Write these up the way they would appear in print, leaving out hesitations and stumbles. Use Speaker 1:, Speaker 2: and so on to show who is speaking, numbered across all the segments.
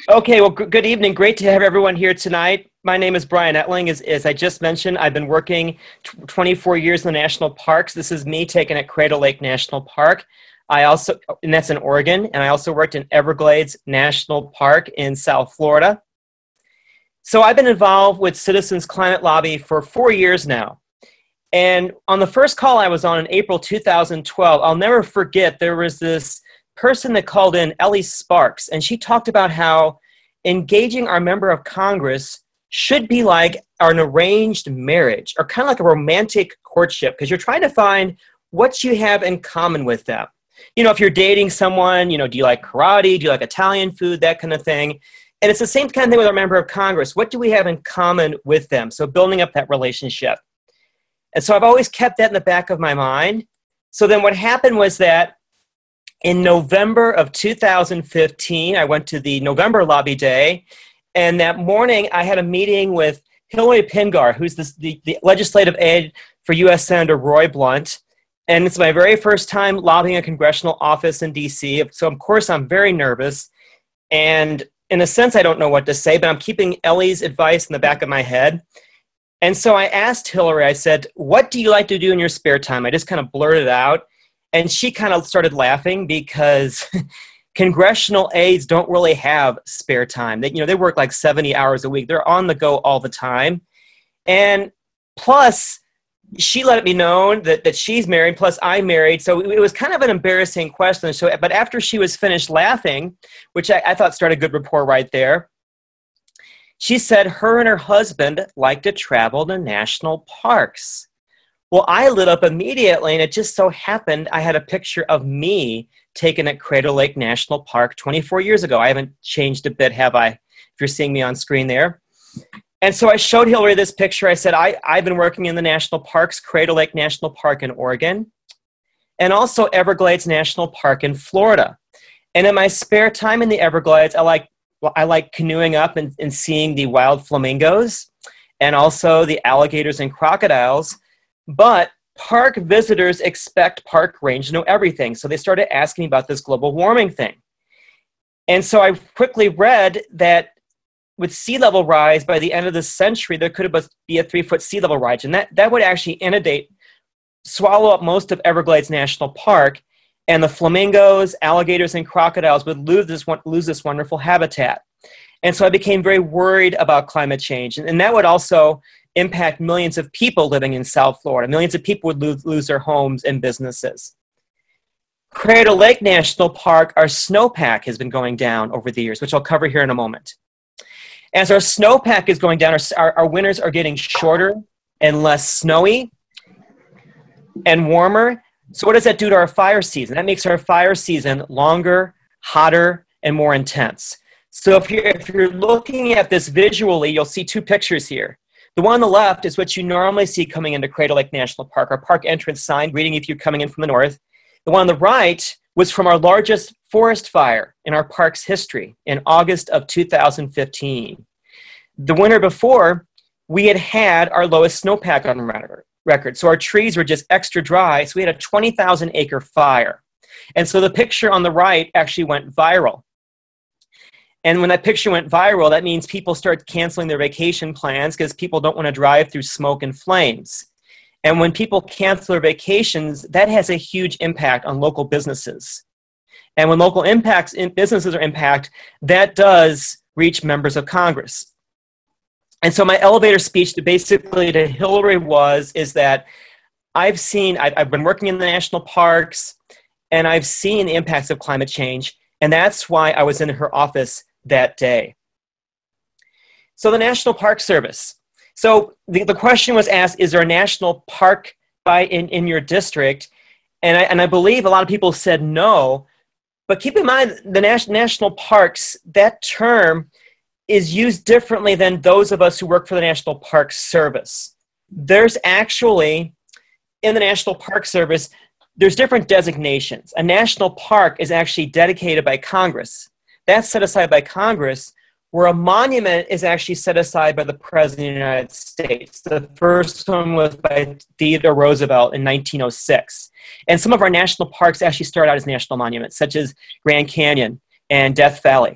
Speaker 1: Okay, well, good evening. Great to have everyone here tonight. My name is Brian Etling. As I just mentioned, I've been working 24 years in the national parks. This is me taken at Cradle Lake National Park. And that's in Oregon, and I also worked in Everglades National Park in South Florida. So I've been involved with Citizens Climate Lobby for 4 years now. And on the first call I was on in April 2012, I'll never forget, there was this person that called in, Ellie Sparks, and she talked about how engaging our member of Congress should be like an arranged marriage, or kind of like a romantic courtship, because you're trying to find what you have in common with them. You know, if you're dating someone, do you like karate? Do you like Italian food? That kind of thing. And it's the same kind of thing with our member of Congress. What do we have in common with them? So building up that relationship. And so I've always kept that in the back of my mind. So then what happened was that in November of 2015, I went to the November Lobby Day, and that morning I had a meeting with Hillary Pingar, who's the legislative aide for U.S. Senator Roy Blunt, and it's my very first time lobbying a congressional office in D.C., so of course I'm very nervous, and in a sense I don't know what to say, but I'm keeping Ellie's advice in the back of my head. And so I asked Hillary, I said, what do you like to do in your spare time? I just kind of blurted it out. And she kind of started laughing because congressional aides don't really have spare time. They work like 70 hours a week. They're on the go all the time. And plus, she let it be known that she's married, plus I'm married. So it was kind of an embarrassing question. So, but after she was finished laughing, which I thought started a good rapport right there, she said her and her husband like to travel to national parks. Well, I lit up immediately, and it just so happened I had a picture of me taken at Cradle Lake National Park 24 years ago. I haven't changed a bit, have I? If you're seeing me on screen there. And so I showed Hillary this picture. I said, I've been working in the national parks, Cradle Lake National Park in Oregon, and also Everglades National Park in Florida. And in my spare time in the Everglades, I like canoeing up and seeing the wild flamingos and also the alligators and crocodiles. But park visitors expect park range to know everything. So they started asking me about this global warming thing. And so I quickly read that with sea level rise, by the end of the century, there could be a 3-foot sea level rise. And that would actually swallow up most of Everglades National Park. And the flamingos, alligators, and crocodiles would lose this wonderful habitat. And so I became very worried about climate change. And that would also impact millions of people living in South Florida. Millions of people would lose their homes and businesses. Cradle Lake National Park, our snowpack has been going down over the years, which I'll cover here in a moment. As our snowpack is going down, our winters are getting shorter and less snowy and warmer. So what does that do to our fire season? That makes our fire season longer, hotter, and more intense. So if you're looking at this visually, you'll see two pictures here. The one on the left is what you normally see coming into Cradle Lake National Park, our park entrance sign greeting if you're coming in from the north. The one on the right was from our largest forest fire in our park's history in August of 2015. The winter before, we had our lowest snowpack on record. So our trees were just extra dry, so we had a 20,000 acre fire. And so the picture on the right actually went viral. And when that picture went viral, that means people start canceling their vacation plans because people don't want to drive through smoke and flames. And when people cancel their vacations, that has a huge impact on local businesses. And when local businesses are impacted, that does reach members of Congress. And so my elevator speech to Hillary is that I've been working in the national parks, and I've seen the impacts of climate change, and that's why I was in her office that day. So the National Park Service. So the question was asked, is there a national park in your district? And I believe a lot of people said no, but keep in mind the national parks, that term is used differently than those of us who work for the National Park Service. There's actually, in the National Park Service, there's different designations. A national park is actually dedicated by Congress. That's set aside by Congress, where a monument is actually set aside by the President of the United States. The first one was by Theodore Roosevelt in 1906. And some of our national parks actually start out as national monuments, such as Grand Canyon and Death Valley.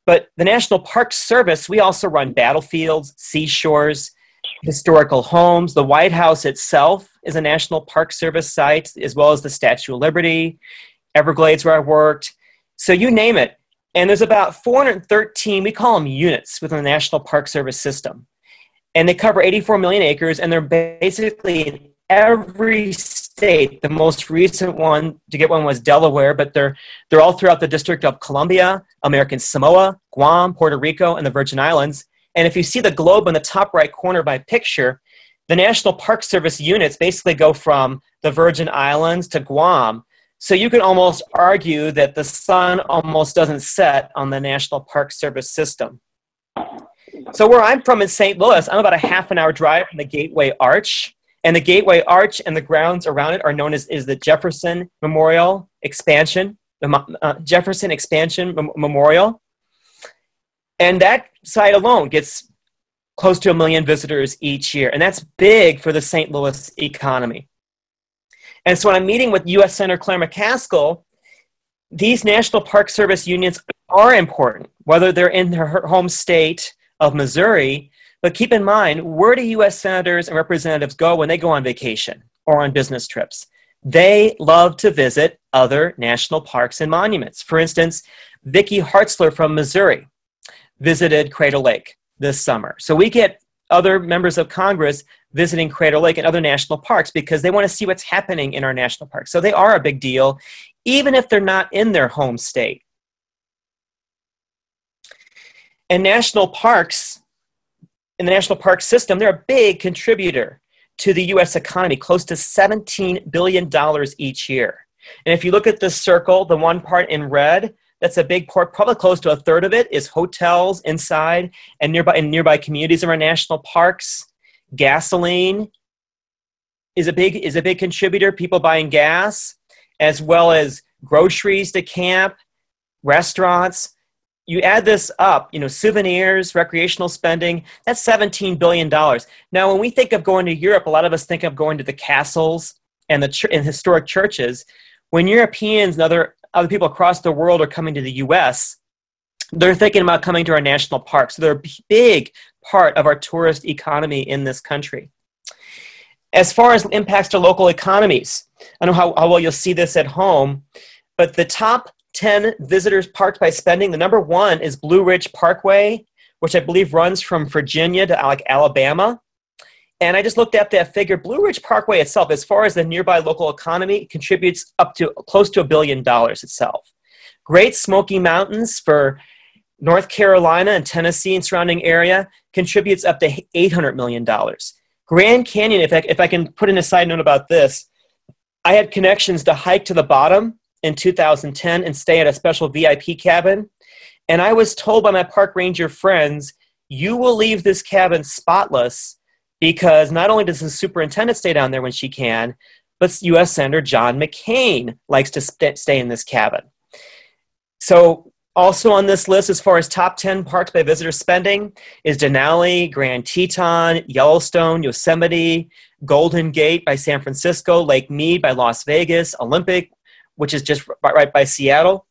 Speaker 1: But the National Park Service, we also run battlefields, seashores, historical homes. The White House itself is a National Park Service site, as well as the Statue of Liberty, Everglades where I worked. So you name it. And there's about 413, we call them units within the National Park Service system. And they cover 84 million acres, and they're basically in every state. The most recent one to get one was Delaware, but they're all throughout the District of Columbia, American Samoa, Guam, Puerto Rico, and the Virgin Islands. And if you see the globe in the top right corner of my picture, the National Park Service units basically go from the Virgin Islands to Guam. So you can almost argue that the sun almost doesn't set on the National Park Service system. So where I'm from in St. Louis, I'm about a half an hour drive from the Gateway Arch. And the Gateway Arch and the grounds around it are known as the Jefferson Memorial Expansion, Jefferson Expansion Memorial. And that site alone gets close to 1 million visitors each year. And that's big for the St. Louis economy. And so when I'm meeting with U.S. Senator Claire McCaskill, these National Park Service unions are important, whether they're in her home state of Missouri. But keep in mind, where do U.S. senators and representatives go when they go on vacation or on business trips? They love to visit other national parks and monuments. For instance, Vicky Hartzler from Missouri visited Crater Lake this summer. So we get other members of Congress visiting Crater Lake and other national parks because they want to see what's happening in our national parks. So they are a big deal, even if they're not in their home state. And national parks, in the national park system, they're a big contributor to the U.S. economy, close to $17 billion each year. And if you look at this circle, the one part in red, that's a big part, probably close to a third of it is hotels inside and nearby communities of our national parks. Gasoline is a big contributor, people buying gas, as well as groceries to camp, restaurants. You add this up, souvenirs, recreational spending, that's $17 billion. Now, when we think of going to Europe, a lot of us think of going to the castles and and historic churches. When Europeans and other people across the world are coming to the U.S., they're thinking about coming to our national parks. So they're a big part of our tourist economy in this country. As far as impacts to local economies, I don't know how well you'll see this at home, but the top 10 visitors parked by spending, the number one is Blue Ridge Parkway, which I believe runs from Virginia to Alabama. And I just looked at that figure. Blue Ridge Parkway itself, as far as the nearby local economy, contributes up to close to $1 billion itself. Great Smoky Mountains for North Carolina and Tennessee and surrounding area contributes up to $800 million. Grand Canyon, if I can put in a side note about this, I had connections to hike to the bottom in 2010 and stay at a special VIP cabin. And I was told by my park ranger friends, you will leave this cabin spotless because not only does the superintendent stay down there when she can, but U.S. Senator John McCain likes to stay in this cabin. So also on this list, as far as top 10 parks by visitor spending, is Denali, Grand Teton, Yellowstone, Yosemite, Golden Gate by San Francisco, Lake Mead by Las Vegas, Olympic, which is just right by Seattle.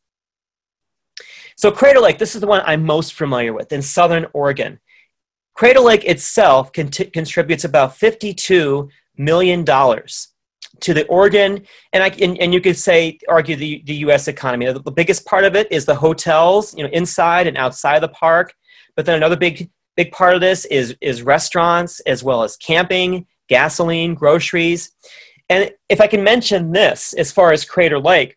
Speaker 1: So Crater Lake, this is the one I'm most familiar with in Southern Oregon. Crater Lake itself contributes about $52 million to the Oregon, and you could argue the U.S. economy. The biggest part of it is the hotels, inside and outside the park. But then another big part of this is restaurants, as well as camping, gasoline, groceries. And if I can mention this, as far as Crater Lake,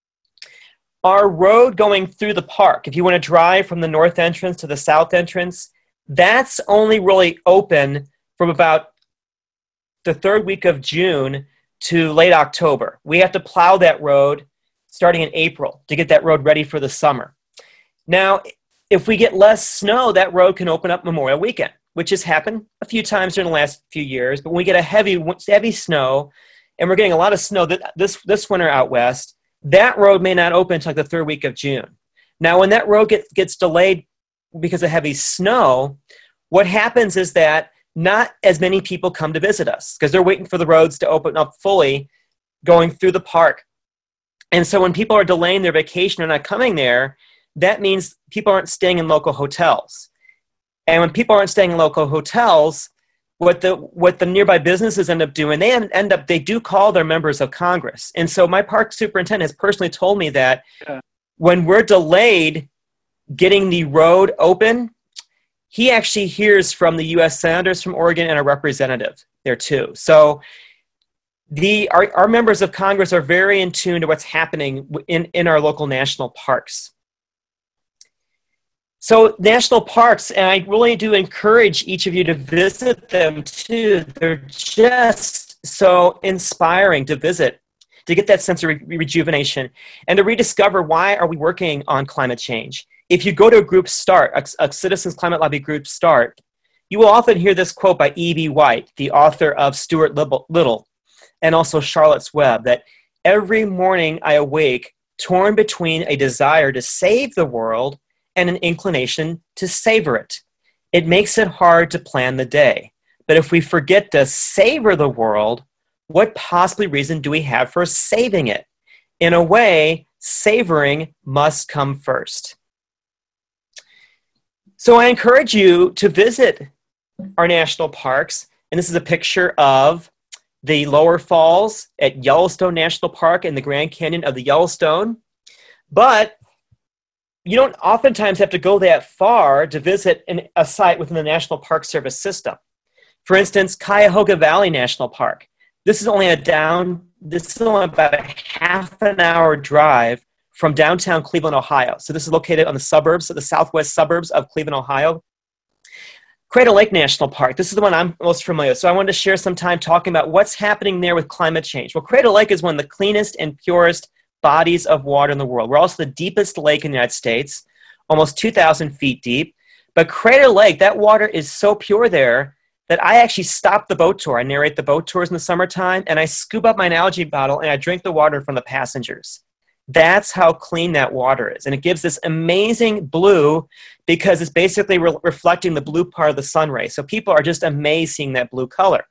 Speaker 1: our road going through the park, if you want to drive from the north entrance to the south entrance, that's only really open from about the third week of June to late October. We have to plow that road starting in April to get that road ready for the summer. Now, if we get less snow, that road can open up Memorial Weekend, which has happened a few times during the last few years. But when we get a heavy snow, and we're getting a lot of snow this winter out west, that road may not open until the third week of June. Now, when that road gets delayed because of heavy snow, what happens is that not as many people come to visit us because they're waiting for the roads to open up fully going through the park. And so when people are delaying their vacation or not coming there, that means people aren't staying in local hotels. And when people aren't staying in local hotels, what the nearby businesses end up doing, they do call their members of Congress. And so my park superintendent has personally told me that when we're delayed getting the road open, he actually hears from the U.S. senators from Oregon and a representative there too. So our members of Congress are very in tune to what's happening in our local national parks. So national parks, and I really do encourage each of you to visit them too. They're just so inspiring to visit, to get that sense of rejuvenation and to rediscover why are we working on climate change. If you go to a group start, a Citizens Climate Lobby group start, you will often hear this quote by E.B. White, the author of Stuart Little, and also Charlotte's Web, that every morning I awake torn between a desire to save the world and an inclination to savor it. It makes it hard to plan the day. But if we forget to savor the world, what possibly reason do we have for saving it? In a way, savoring must come first. So I encourage you to visit our national parks. And this is a picture of the Lower Falls at Yellowstone National Park in the Grand Canyon of the Yellowstone. But you don't oftentimes have to go that far to visit a site within the National Park Service system. For instance, Cuyahoga Valley National Park. This is only about a half an hour drive from downtown Cleveland, Ohio. So this is located on the southwest suburbs of Cleveland, Ohio. Crater Lake National Park. This is the one I'm most familiar with. So I wanted to share some time talking about what's happening there with climate change. Well, Crater Lake is one of the cleanest and purest bodies of water in the world. We're also the deepest lake in the United States, almost 2,000 feet deep. But Crater Lake, that water is so pure there that I actually stop the boat tour. I narrate the boat tours in the summertime, and I scoop up my algae bottle, and I drink the water from the passengers. That's how clean that water is. And it gives this amazing blue because it's basically reflecting the blue part of the sun ray. So people are just amazed seeing that blue color.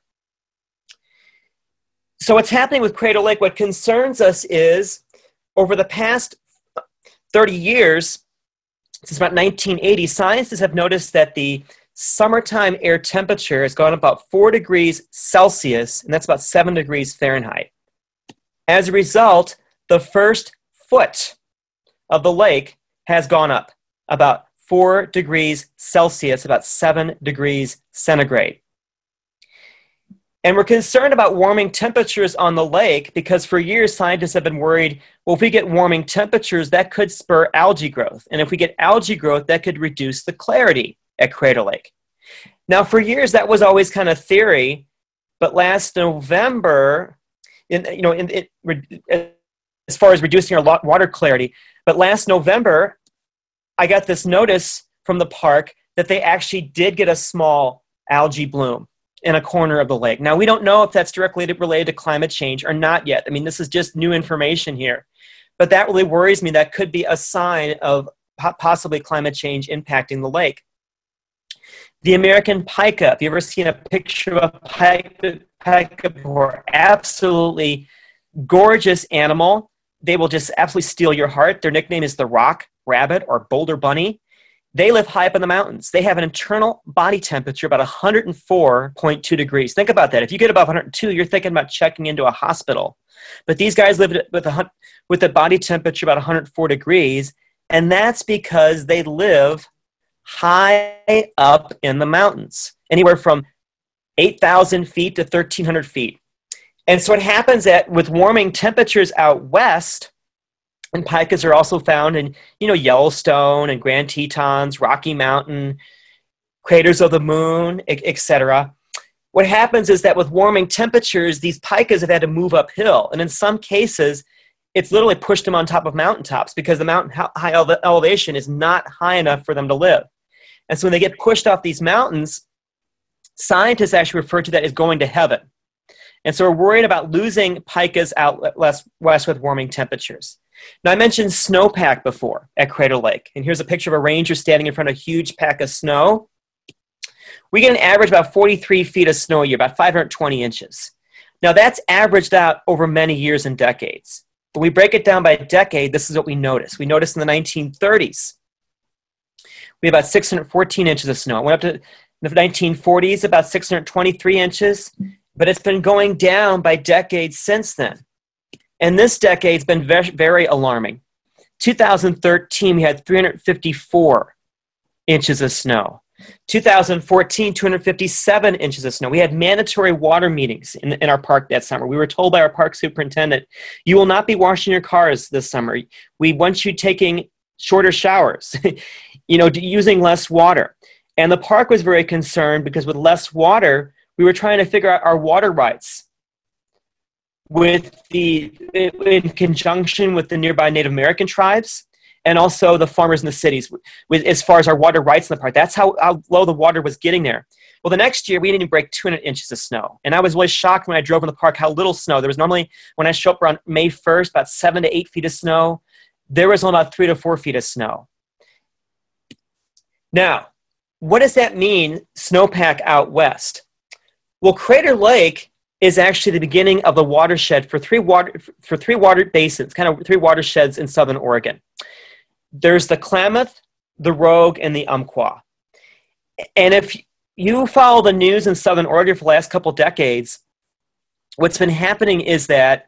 Speaker 1: So what's happening with Crater Lake, what concerns us is over the past 30 years, since about 1980, scientists have noticed that the summertime air temperature has gone about 4 degrees Celsius, and that's about 7 degrees Fahrenheit. As a result, the first foot of the lake has gone up about 4 degrees Celsius, about 7 degrees centigrade. And we're concerned about warming temperatures on the lake because for years scientists have been worried, well, if we get warming temperatures, that could spur algae growth. And if we get algae growth, that could reduce the clarity at Crater Lake. Now, for years, that was always kind of theory, but last November, as far as reducing our water clarity, but last November, I got this notice from the park that they actually did get a small algae bloom in a corner of the lake. Now, we don't know if that's directly related to climate change or not yet. I mean, this is just new information here. But that really worries me. That could be a sign of possibly climate change impacting the lake. The American pika. Have you ever seen a picture of a pika before? Absolutely gorgeous animal. They will just absolutely steal your heart. Their nickname is the rock rabbit or boulder bunny. They live high up in the mountains. They have an internal body temperature about 104.2 degrees. Think about that. If you get above 102, you're thinking about checking into a hospital. But these guys live with a body temperature about 104 degrees, and that's because they live high up in the mountains, anywhere from 8,000 feet to 1,300 feet. And so what happens with warming temperatures out west, and pikas are also found in, Yellowstone and Grand Tetons, Rocky Mountain, craters of the moon, etc. What happens is that with warming temperatures, these pikas have had to move uphill. And in some cases, it's literally pushed them on top of mountaintops because the mountain high elevation is not high enough for them to live. And so when they get pushed off these mountains, scientists actually refer to that as going to heaven. And so we're worried about losing pikas out west with warming temperatures. Now, I mentioned snowpack before at Crater Lake. And here's a picture of a ranger standing in front of a huge pack of snow. We get an average about 43 feet of snow a year, about 520 inches. Now, that's averaged out over many years and decades. When we break it down by decade, this is what we notice. We notice in the 1930s, we had about 614 inches of snow. It went up to the 1940s, about 623 inches, but it's been going down by decades since then. And this decade's been very, very alarming. 2013, we had 354 inches of snow. 2014, 257 inches of snow. We had mandatory water meetings in our park that summer. We were told by our park superintendent, you will not be washing your cars this summer. We want you taking shorter showers, using less water. And the park was very concerned because with less water, we were trying to figure out our water rights in conjunction with the nearby Native American tribes and also the farmers in the cities as far as our water rights in the park. That's how low the water was getting there. Well, the next year, we didn't even break 200 inches of snow. And I was really shocked when I drove in the park how little snow. There was normally, when I show up around May 1st, about 7 to 8 feet of snow. There was only about 3 to 4 feet of snow. Now, what does that mean, snowpack out west? Well, Crater Lake is actually the beginning of the watershed for three water basins, kind of three watersheds in southern Oregon. There's the Klamath, the Rogue, and the Umpqua. And if you follow the news in southern Oregon for the last couple decades, what's been happening is that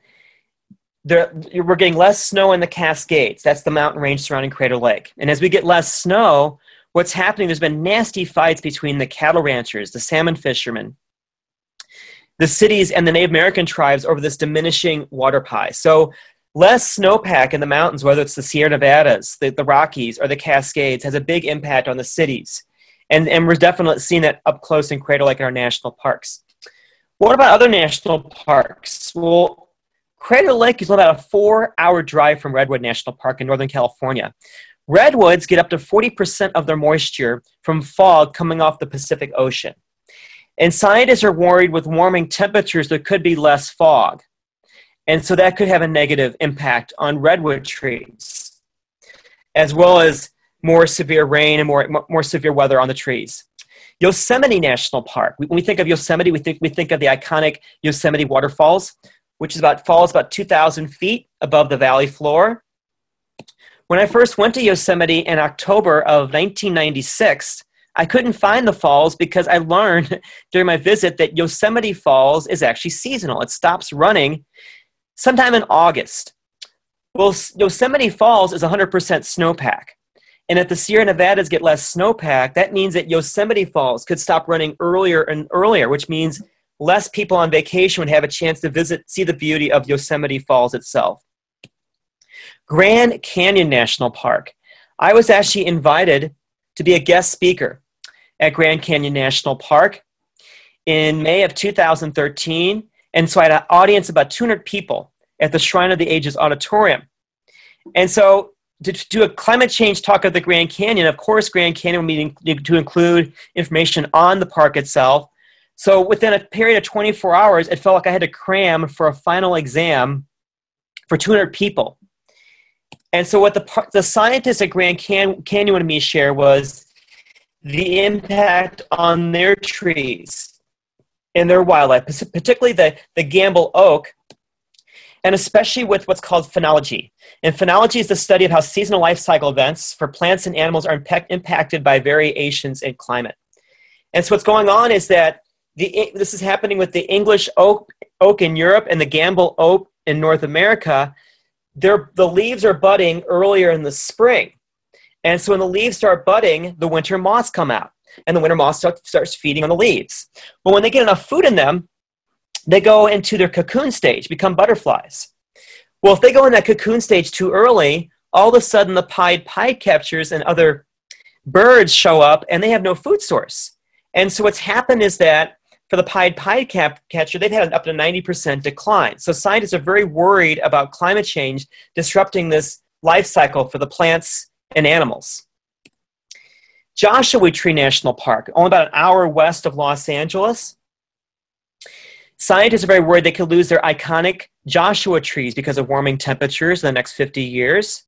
Speaker 1: we're getting less snow in the Cascades. That's the mountain range surrounding Crater Lake. And as we get less snow, what's happening, there's been nasty fights between the cattle ranchers, the salmon fishermen, the cities, and the Native American tribes over this diminishing water pie. So less snowpack in the mountains, whether it's the Sierra Nevadas, the Rockies, or the Cascades, has a big impact on the cities. And we're definitely seeing that up close in Crater Lake in our national parks. What about other national parks? Well, Crater Lake is about a 4-hour drive from Redwood National Park in Northern California. Redwoods get up to 40% of their moisture from fog coming off the Pacific Ocean. And scientists are worried with warming temperatures there could be less fog. And so that could have a negative impact on redwood trees, as well as more severe rain and more severe weather on the trees. Yosemite National Park. When we think of Yosemite, we think of the iconic Yosemite waterfalls, which falls about 2,000 feet above the valley floor. When I first went to Yosemite in October of 1996, I couldn't find the falls because I learned during my visit that Yosemite Falls is actually seasonal. It stops running sometime in August. Well, Yosemite Falls is 100% snowpack. And if the Sierra Nevadas get less snowpack, that means that Yosemite Falls could stop running earlier and earlier, which means less people on vacation would have a chance to see the beauty of Yosemite Falls itself. Grand Canyon National Park. I was actually invited to be a guest speaker at Grand Canyon National Park in May of 2013. And so I had an audience of about 200 people at the Shrine of the Ages Auditorium. And so to do a climate change talk of the Grand Canyon, of course, Grand Canyon will need to include information on the park itself. So within a period of 24 hours, it felt like I had to cram for a final exam for 200 people. And so what the scientists at Grand Canyon wanted me to share was the impact on their trees and their wildlife, particularly the Gamble oak, and especially with what's called phenology. And phenology is the study of how seasonal life cycle events for plants and animals are impacted by variations in climate. And so what's going on is that this is happening with the English oak in Europe and the Gamble oak in North America. The leaves are budding earlier in the spring. And so when the leaves start budding, the winter moths come out. And the winter moth starts feeding on the leaves. But when they get enough food in them, they go into their cocoon stage, become butterflies. Well, if they go in that cocoon stage too early, all of a sudden the pied catchers and other birds show up and they have no food source. And so what's happened is that for the pied catcher, they've had up to 90% decline. So scientists are very worried about climate change disrupting this life cycle for the plants and animals. Joshua Tree National Park, only about an hour west of Los Angeles. Scientists are very worried they could lose their iconic Joshua trees because of warming temperatures in the next 50 years.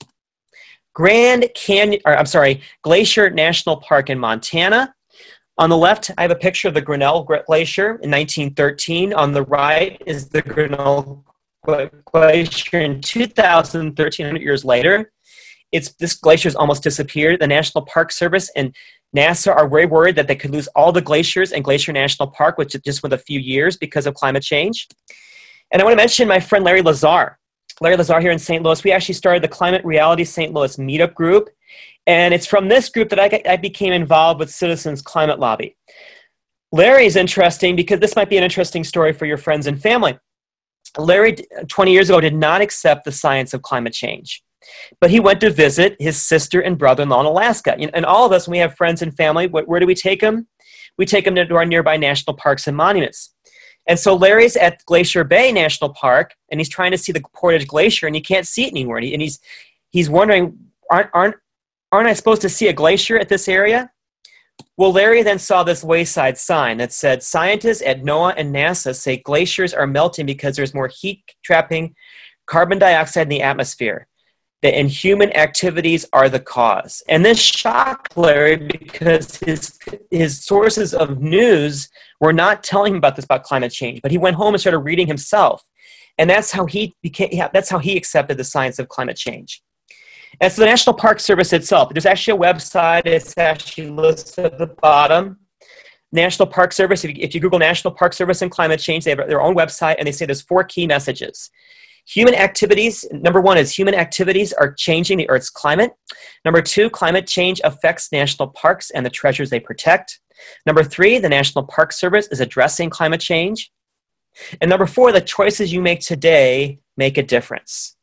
Speaker 1: Glacier National Park in Montana. On the left, I have a picture of the Grinnell Glacier in 1913. On the right is the Grinnell glacier in 2013, 100 years later. This glacier has almost disappeared. The National Park Service and NASA are very worried that they could lose all the glaciers in Glacier National Park, which just within a few years because of climate change. And I want to mention my friend Larry Lazar. Larry Lazar here in St. Louis. We actually started the Climate Reality St. Louis meetup group. And it's from this group that I became involved with Citizens Climate Lobby. Larry is interesting because this might be an interesting story for your friends and family. Larry, 20 years ago, did not accept the science of climate change. But he went to visit his sister and brother-in-law in Alaska. And all of us, when we have friends and family, where do we take them? We take them to our nearby national parks and monuments. And so Larry's at Glacier Bay National Park, and he's trying to see the Portage Glacier, and he can't see it anywhere. And he's wondering, aren't I supposed to see a glacier at this area? Well, Larry then saw this wayside sign that said, scientists at NOAA and NASA say glaciers are melting because there's more heat trapping carbon dioxide in the atmosphere, and human activities are the cause. And this shocked Larry because his sources of news were not telling him about climate change, but he went home and started reading himself. And that's how he accepted the science of climate change. And so the National Park Service itself, there's actually a website, it's actually listed at the bottom. National Park Service, if you Google National Park Service and climate change, they have their own website, and they say there's 4 key messages. Human activities, number 1 is human activities are changing the Earth's climate. Number 2, climate change affects national parks and the treasures they protect. Number 3, the National Park Service is addressing climate change. And number 4, the choices you make today make a difference.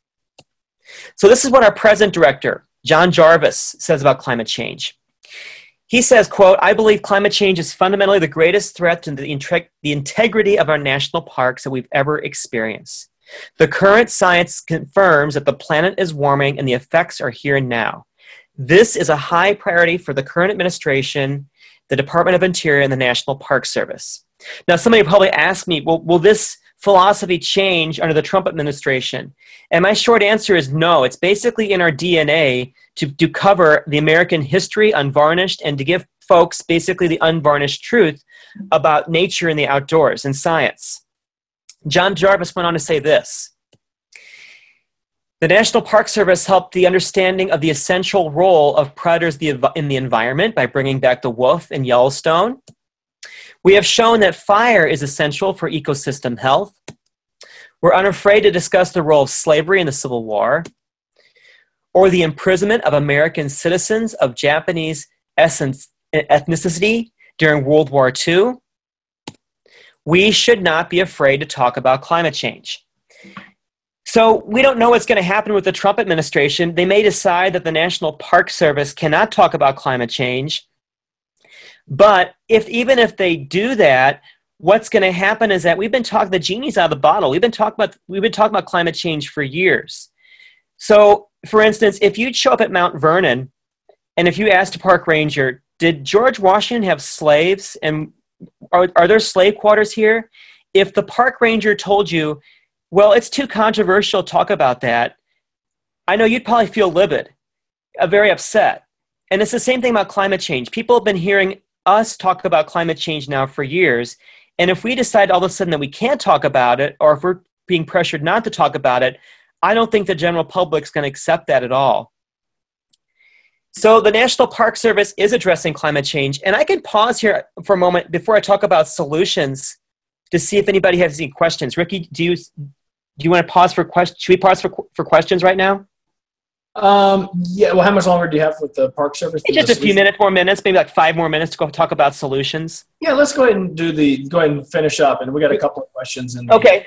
Speaker 1: So this is what our present director, John Jarvis, says about climate change. He says, quote, I believe climate change is fundamentally the greatest threat to the integrity of our national parks that we've ever experienced. The current science confirms that the planet is warming and the effects are here and now. This is a high priority for the current administration, the Department of Interior, and the National Park Service. Now, somebody will probably ask me, well, will this philosophy change under the Trump administration? And my short answer is no. It's basically in our DNA to cover the American history unvarnished and to give folks basically the unvarnished truth about nature and the outdoors and science. John Jarvis went on to say this: the National Park Service helped the understanding of the essential role of predators in the environment by bringing back the wolf in Yellowstone. We have shown that fire is essential for ecosystem health. We're unafraid to discuss the role of slavery in the Civil War, or the imprisonment of American citizens of Japanese ethnicity during World War II. We should not be afraid to talk about climate change. So we don't know what's going to happen with the Trump administration. They may decide that the National Park Service cannot talk about climate change. But even if they do that, what's going to happen is that we've been talking the genie's out of the bottle. We've been talking about climate change for years. So, for instance, if you'd show up at Mount Vernon, and if you asked a park ranger, did George Washington have slaves, and are there slave quarters here? If the park ranger told you, well, it's too controversial to talk about that, I know you'd probably feel livid, very upset. And it's the same thing about climate change. People have been hearing us talk about climate change now for years. And if we decide all of a sudden that we can't talk about it, or if we're being pressured not to talk about it, I don't think the general public's going to accept that at all. So the National Park Service is addressing climate change. And I can pause here for a moment before I talk about solutions to see if anybody has any questions. Ricky, do you want to pause for questions? Should we pause for questions right now?
Speaker 2: Yeah. Well, how much longer do you have with the Park Service?
Speaker 1: Just a few more minutes, maybe like 5 more minutes to go talk about solutions.
Speaker 2: Yeah, let's go ahead and finish up. And we got a couple of questions.
Speaker 1: Okay.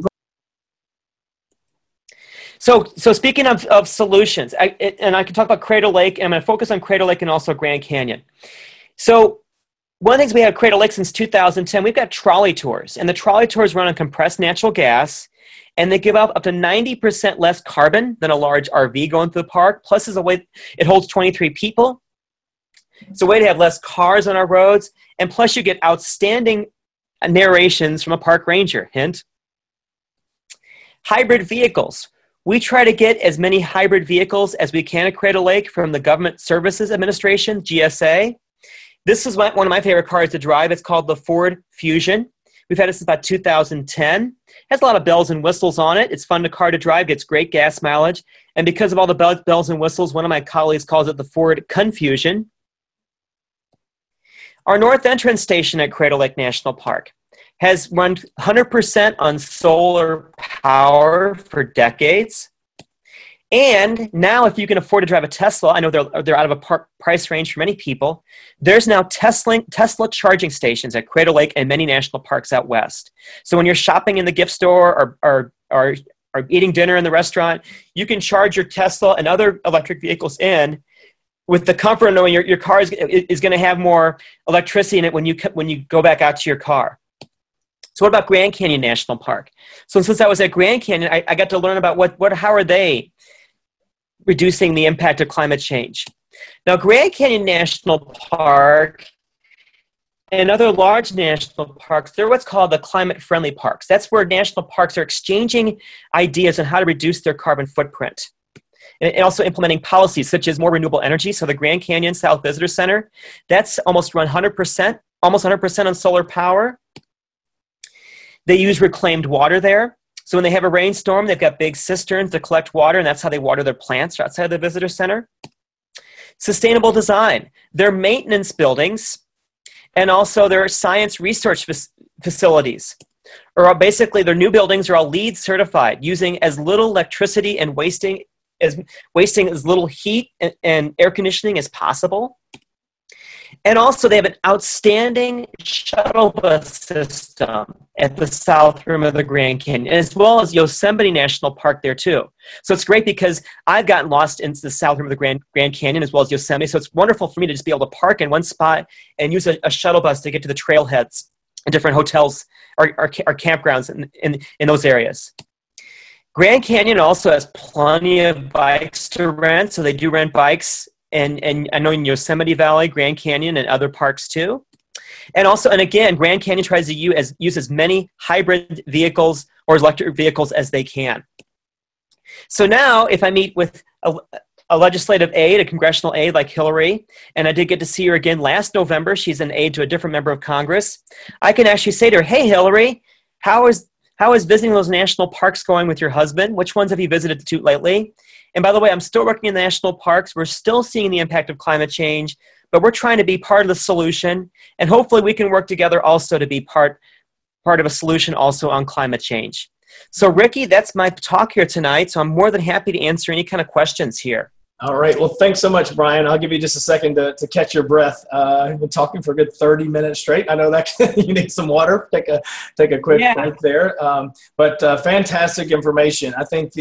Speaker 1: So speaking of solutions, I can talk about Crater Lake, and I'm going to focus on Crater Lake and also Grand Canyon. So one of the things we had at Crater Lake since 2010, we've got trolley tours, and the trolley tours run on compressed natural gas, and they give out up to 90% less carbon than a large RV going through the park. Plus, it holds 23 people. It's a way to have less cars on our roads, and plus you get outstanding narrations from a park ranger. Hint. Hybrid vehicles. We try to get as many hybrid vehicles as we can at Crater Lake from the Government Services Administration, GSA. This is one of my favorite cars to drive. It's called the Ford Fusion. We've had it since about 2010. Has a lot of bells and whistles on it. It's fun car to drive, gets great gas mileage. And because of all the bells and whistles, one of my colleagues calls it the Ford Confusion. Our north entrance station at Crater Lake National Park has run 100% on solar power for decades. And now, if you can afford to drive a Tesla, I know they're out of a price range for many people, there's now Tesla charging stations at Crater Lake and many national parks out west. So when you're shopping in the gift store or eating dinner in the restaurant, you can charge your Tesla and other electric vehicles in with the comfort of knowing your car is going to have more electricity in it when you go back out to your car. So what about Grand Canyon National Park? So since I was at Grand Canyon, I got to learn about how are they reducing the impact of climate change. Now, Grand Canyon National Park and other large national parks, they're what's called the climate-friendly parks. That's where national parks are exchanging ideas on how to reduce their carbon footprint. And also implementing policies such as more renewable energy. So the Grand Canyon South Visitor Center, that's almost 100% on solar power. They use reclaimed water there. So when they have a rainstorm, they've got big cisterns to collect water, and that's how they water their plants outside of the visitor center. Sustainable design. Their maintenance buildings and also their science research facilities, or basically their new buildings are all LEED certified, using as little electricity and wasting as little heat and air conditioning as possible. And also they have an outstanding shuttle bus system at the south rim of the Grand Canyon, as well as Yosemite National Park there too. So it's great because I've gotten lost into the south rim of the Grand Canyon as well as Yosemite. So it's wonderful for me to just be able to park in one spot and use a shuttle bus to get to the trailheads and different hotels or campgrounds in those areas. Grand Canyon also has plenty of bikes to rent, so they do rent bikes. And I know in Yosemite Valley, Grand Canyon, and other parks too. And also, and again, Grand Canyon tries to use as many hybrid vehicles or electric vehicles as they can. So now, if I meet with a legislative aide, a congressional aide like Hillary, and I did get to see her again last November, she's an aide to a different member of Congress, I can actually say to her, hey, Hillary, how is visiting those national parks going with your husband? Which ones have you visited to lately? And by the way, I'm still working in the national parks. We're still seeing the impact of climate change, but we're trying to be part of the solution. And hopefully we can work together also to be part of a solution also on climate change. So Ricky, that's my talk here tonight. So I'm more than happy to answer any kind of questions here.
Speaker 2: All right. Well, thanks so much, Brian. I'll give you just a second to catch your breath. I've been talking for a good 30 minutes straight. I know that you need some water. Take a quick break there. But fantastic information. I think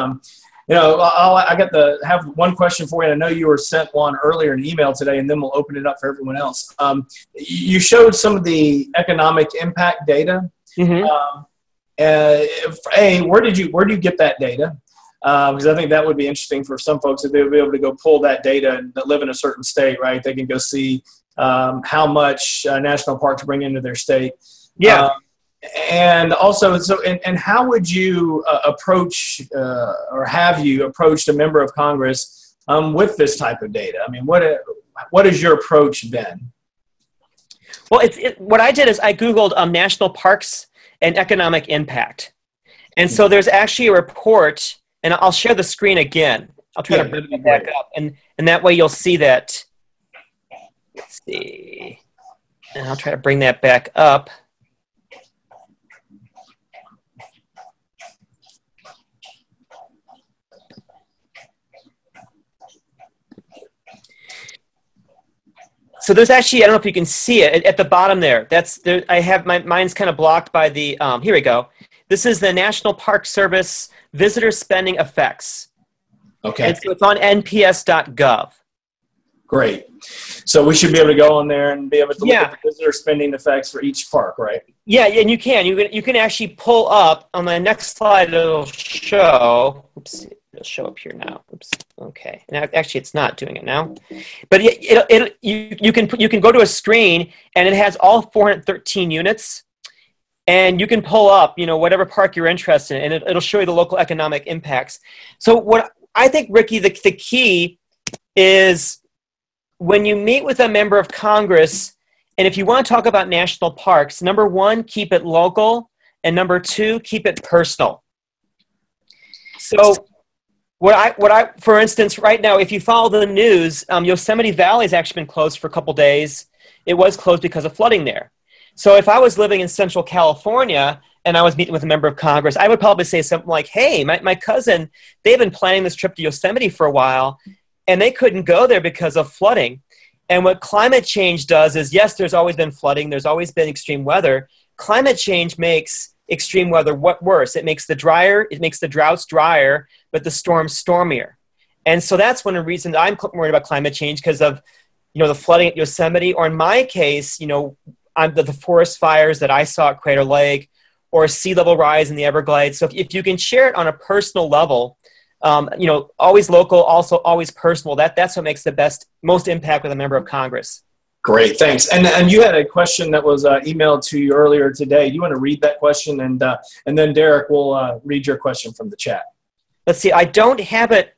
Speaker 2: I got to have one question for you. I know you were sent one earlier in email today, and then we'll open it up for everyone else. You showed some of the economic impact data. Mm-hmm. Where do you get that data? Because I think that would be interesting for some folks if they would be able to go pull that data and that live in a certain state, right? They can go see how much national parks bring into their state. Yeah. And also, and how would you approach or have you approached a member of Congress with this type of data? I mean, what is your approach then?
Speaker 1: Well, what I did is I Googled national parks and economic impact. And so there's actually a report, and I'll share the screen again. I'll try to bring it back up. And that way you'll see that. Let's see. And I'll try to bring that back up. So there's actually, I don't know if you can see it at the bottom there. I have mine's kind of blocked by the, here we go. This is the National Park Service Visitor Spending Effects. Okay. And so it's on nps.gov.
Speaker 2: Great. So we should be able to go on there and be able to look at the visitor spending effects for each park, right?
Speaker 1: Yeah, and you can actually pull up on the next slide. It'll show. Oops, it'll show up here now. Oops. Okay. Now, actually, it's not doing it now. But you can go to a screen and it has all 413 units, and you can pull up whatever park you're interested in, and it'll show you the local economic impacts. So what I think, Ricky, the key is when you meet with a member of Congress And if you want to talk about national parks, number one, keep it local. And number two, keep it personal. So for instance, right now, if you follow the news, Yosemite Valley has actually been closed for a couple days. It was closed because of flooding there. So if I was living in Central California and I was meeting with a member of Congress, I would probably say something like, hey, my cousin, they've been planning this trip to Yosemite for a while, and they couldn't go there because of flooding. And what climate change does is, yes, there's always been flooding. There's always been extreme weather. Climate change makes extreme weather worse. It makes the droughts drier, but the storms stormier. And so that's one of the reasons I'm worried about climate change, because of, the flooding at Yosemite, or in my case, the forest fires that I saw at Crater Lake, or sea level rise in the Everglades. So if you can share it on a personal level, always local, also always personal, that's what makes the most impact with a member of Congress.
Speaker 2: Great, thanks. And you had a question that was emailed to you earlier today. You want to read that question, and then Derek will read your question from the chat.
Speaker 1: Let's see. I don't have it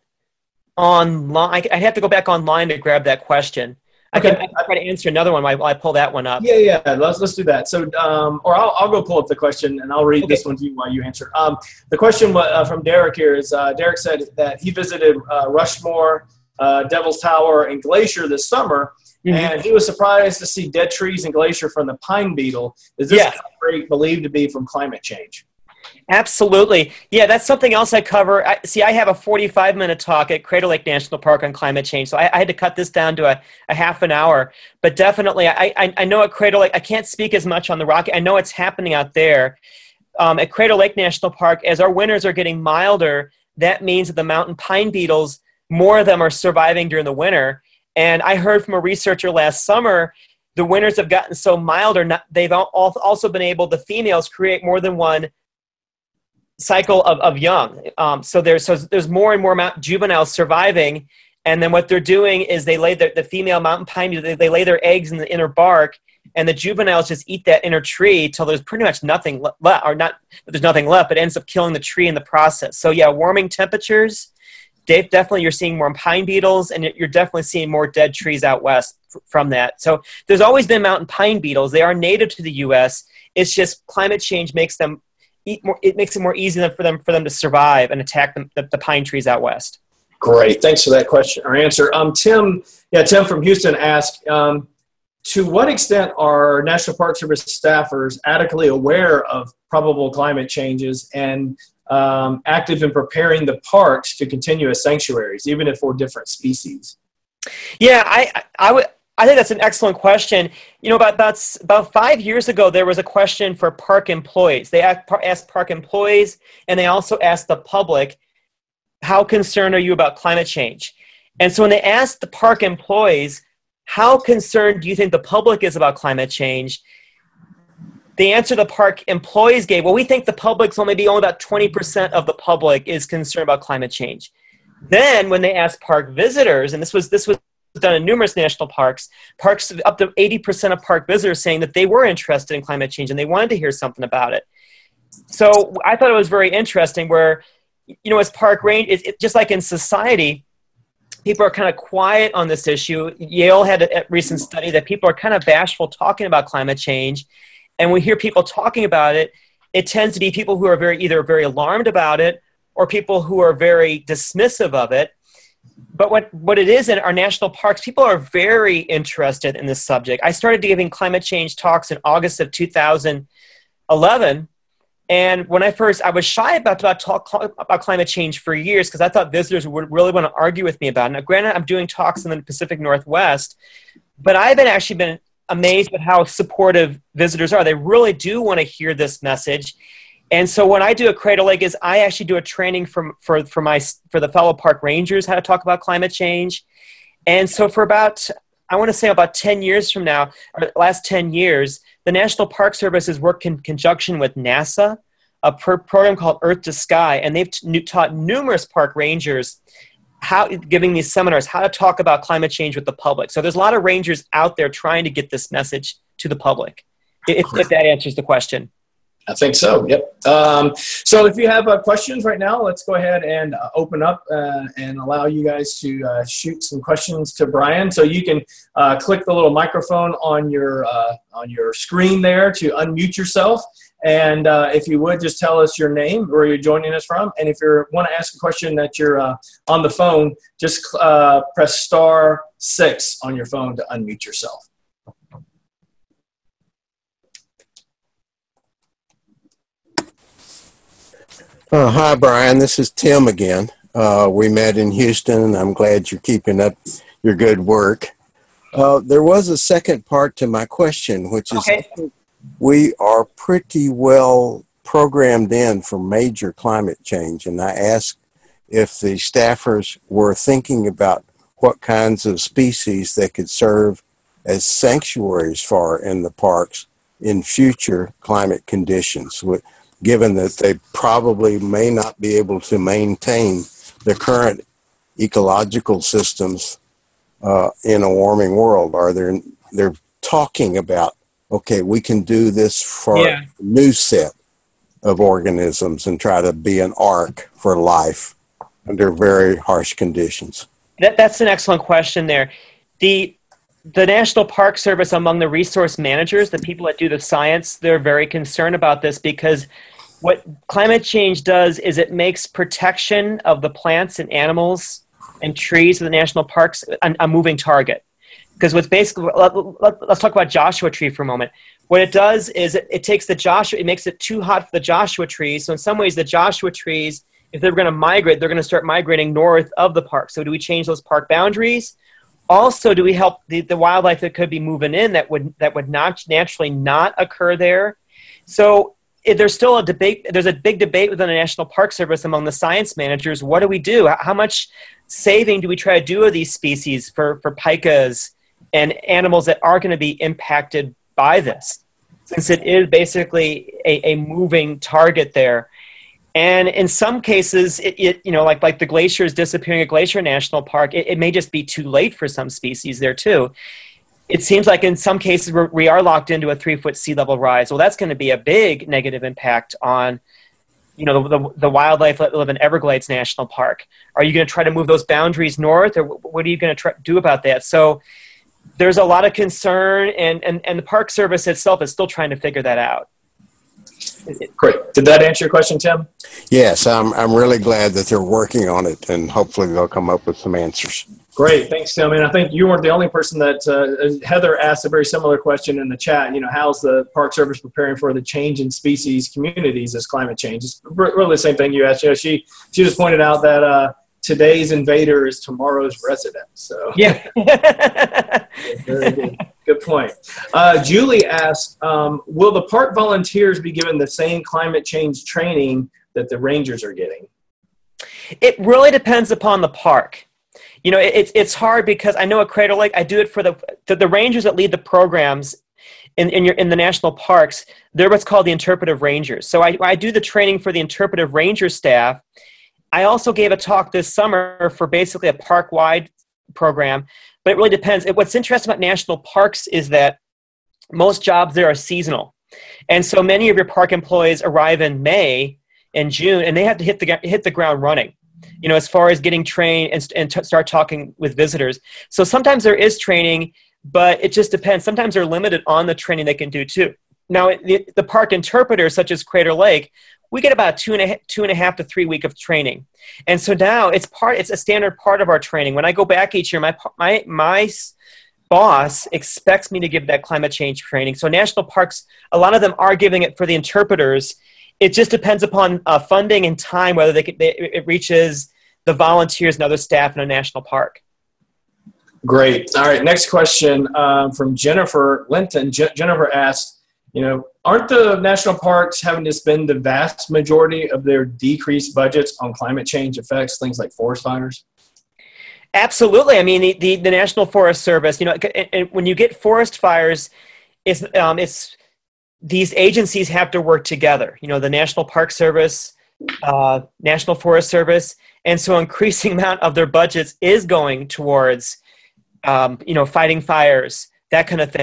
Speaker 1: online. I have to go back online to grab that question.
Speaker 2: Okay.
Speaker 1: I can try to answer another one while I pull that one up.
Speaker 2: Yeah. Let's do that. So, or I'll go pull up the question and I'll read this one to you while you answer. The question from Derek here is, Derek said that he visited Rushmore, Devil's Tower, and Glacier this summer, and he was surprised to see dead trees in Glacier from the pine beetle. Is this outbreak believed to be from climate change?
Speaker 1: Absolutely. Yeah, that's something else I cover. I have a 45-minute talk at Crater Lake National Park on climate change, so I had to cut this down to a half an hour. But definitely, I know at Crater Lake, I can't speak as much on the Rocky. I know it's happening out there. At Crater Lake National Park, as our winters are getting milder, that means that the mountain pine beetles, more of them are surviving during the winter. And I heard from a researcher last summer, the winters have gotten so milder, they've also been able, the females, create more than one cycle of young. So there's more and more juveniles surviving, and then what they're doing is they lay the female mountain pine beetle, they lay their eggs in the inner bark, and the juveniles just eat that inner tree till there's pretty much nothing left, or not that there's nothing left, but ends up killing the tree in the process. So yeah, warming temperatures, definitely you're seeing more pine beetles, and you're definitely seeing more dead trees out west from that. So there's always been mountain pine beetles. They are native to the U.S. It's just climate change makes them it makes it more easy for them to survive and attack the pine trees out west.
Speaker 2: Great, thanks for that question or answer. Tim from Houston asked, to what extent are National Park Service staffers adequately aware of probable climate changes and active in preparing the parks to continue as sanctuaries, even if for different species?
Speaker 1: Yeah, I think that's an excellent question. About 5 years ago, there was a question for park employees. They asked park employees, and they also asked the public, how concerned are you about climate change? And so when they asked the park employees, how concerned do you think the public is about climate change? The answer the park employees gave, well, we think the public's only about 20% of the public is concerned about climate change. Then when they asked park visitors, and this was done in numerous national parks up to 80% of park visitors saying that they were interested in climate change and they wanted to hear something about it. So I thought it was very interesting where, as park range, just like in society, people are kind of quiet on this issue. Yale had a recent study that people are kind of bashful talking about climate change. And we hear people talking about it, it tends to be people who are either very alarmed about it or people who are very dismissive of it. But what it is in our national parks, people are very interested in this subject. I started giving climate change talks in August of 2011. And when I was shy about talk about climate change for years because I thought visitors would really want to argue with me about it. Now, granted, I'm doing talks in the Pacific Northwest, but I've actually been amazed at how supportive visitors are. They really do want to hear this message. And so when I do at Crater Lake is I actually do a training for the fellow park rangers how to talk about climate change. And so for about 10 years from now, or the last 10 years, the National Park Service has worked in conjunction with NASA, a program called Earth to Sky, and they've taught numerous park rangers giving these seminars, how to talk about climate change with the public. So there's a lot of rangers out there trying to get this message to the public, if that answers the question.
Speaker 2: I think so. Yep. So if you have questions right now, let's go ahead and open up and allow you guys to shoot some questions to Brian. So you can click the little microphone on your screen there to unmute yourself. And if you would, just tell us your name, where you're joining us from. And if you want to ask a question that you're on the phone, just press *6 on your phone to unmute yourself.
Speaker 3: Hi, Brian. This is Tim again. We met in Houston, and I'm glad you're keeping up your good work. There was a second part to my question, which is we are pretty well programmed in for major climate change, and I asked if the staffers were thinking about what kinds of species they could serve as sanctuaries for in the parks in future climate conditions, given that they probably may not be able to maintain the current ecological systems in a warming world. They're talking about, okay, we can do this for a new set of organisms and try to be an ark for life under very harsh conditions.
Speaker 1: That's an excellent question there. The National Park Service, among the resource managers, the people that do the science, they're very concerned about this, because what climate change does is it makes protection of the plants and animals and trees of the national parks a moving target. Because what's basically, let's talk about Joshua Tree for a moment. What it does is it takes it makes it too hot for the Joshua trees. So in some ways, the Joshua trees, if they're going to migrate, they're going to start migrating north of the park. So do we change those park boundaries? Also, do we help the wildlife that could be moving in that would not naturally not occur there? So there's still a debate. There's a big debate within the National Park Service among the science managers. What do we do? How much saving do we try to do of these species for pikas and animals that are going to be impacted by this, since it is basically a moving target there? And in some cases, like the glaciers disappearing at Glacier National Park, it may just be too late for some species there too. It seems like in some cases we are locked into a 3-foot sea level rise. Well, that's going to be a big negative impact on, the wildlife that live in Everglades National Park. Are you going to try to move those boundaries north, or what are you going to do about that? So there's a lot of concern, and the Park Service itself is still trying to figure that out.
Speaker 2: Great. Did that answer your question, Tim?
Speaker 3: Yes, I'm really glad that they're working on it, and hopefully they'll come up with some answers.
Speaker 2: Great. Thanks, Tim. And I think you weren't the only person that Heather asked a very similar question in the chat. How's the Park Service preparing for the change in species communities as climate change? It's really the same thing you asked. She just pointed out that today's invader is tomorrow's resident. So
Speaker 1: yeah.
Speaker 2: Very good. Good point. Julie asked, will the park volunteers be given the same climate change training that the rangers are getting?
Speaker 1: It really depends upon the park. It's hard, because I know at Crater Lake, I do it for the rangers that lead the programs in the national parks. They're what's called the interpretive rangers. So I do the training for the interpretive ranger staff. I also gave a talk this summer for basically a park-wide program, but it really depends. What's interesting about national parks is that most jobs there are seasonal. And so many of your park employees arrive in May and June, and they have to hit the ground running, as far as getting trained and start talking with visitors. So sometimes there is training, but it just depends. Sometimes they're limited on the training they can do too. Now, the park interpreters, such as Crater Lake, we get about 2.5 to 3 weeks of training. And so now it's a standard part of our training. When I go back each year, my boss expects me to give that climate change training. So national parks, a lot of them are giving it for the interpreters. It just depends upon funding and time, whether it reaches the volunteers and other staff in a national park.
Speaker 2: Great. All right. Next question from Jennifer Linton. Jennifer asked, aren't the national parks having to spend the vast majority of their decreased budgets on climate change effects, things like forest fires?
Speaker 1: Absolutely. I mean, the National Forest Service, when you get forest fires, it's these agencies have to work together. The National Park Service, National Forest Service, and so increasing amount of their budgets is going towards, fighting fires, that kind of thing.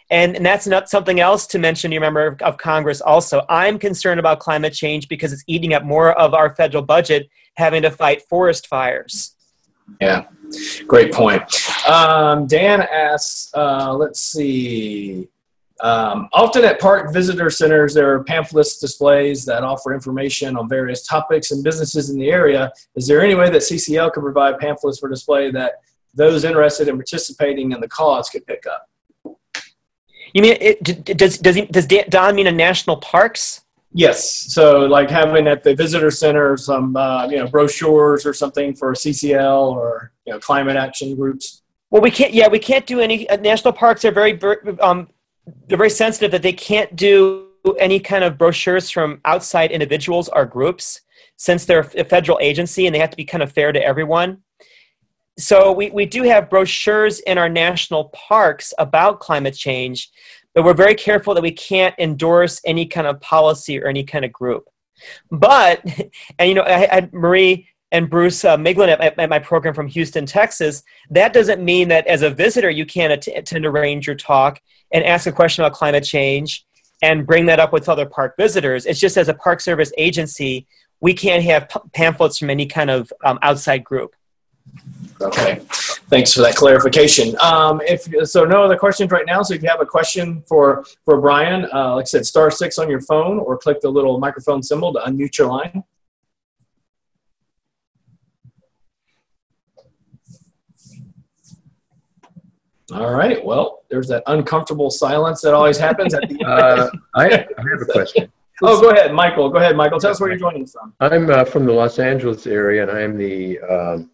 Speaker 1: And that's not something else to mention, you member of Congress also. I'm concerned about climate change because it's eating up more of our federal budget, having to fight forest fires.
Speaker 2: Yeah, great point. Dan asks, let's see. Often at park visitor centers, there are pamphlets displays that offer information on various topics and businesses in the area. Is there any way that CCL could provide pamphlets for display that those interested in participating in the cause could pick up?
Speaker 1: You mean, does Don mean in national parks?
Speaker 2: Yes. So like having at the visitor center some, brochures or something for CCL or, climate action groups.
Speaker 1: Well, we can't do any, national parks are they're very sensitive that they can't do any kind of brochures from outside individuals or groups since they're a federal agency and they have to be kind of fair to everyone. So we do have brochures in our national parks about climate change, but we're very careful that we can't endorse any kind of policy or any kind of group. But, and I had Marie and Bruce Miglin at my program from Houston, Texas. That doesn't mean that as a visitor you can't attend a ranger talk and ask a question about climate change and bring that up with other park visitors. It's just as a Park Service agency, we can't have pamphlets from any kind of outside group.
Speaker 2: Okay, thanks for that clarification. So no other questions right now. So if you have a question for Brian, like I said, *6 on your phone or click the little microphone symbol to unmute your line. All right. Well, there's that uncomfortable silence that always happens at the end.
Speaker 4: I have a question.
Speaker 2: Oh, go ahead, Michael. Go ahead, Michael. Tell us where you're joining from.
Speaker 4: I'm from the Los Angeles area, and I'm the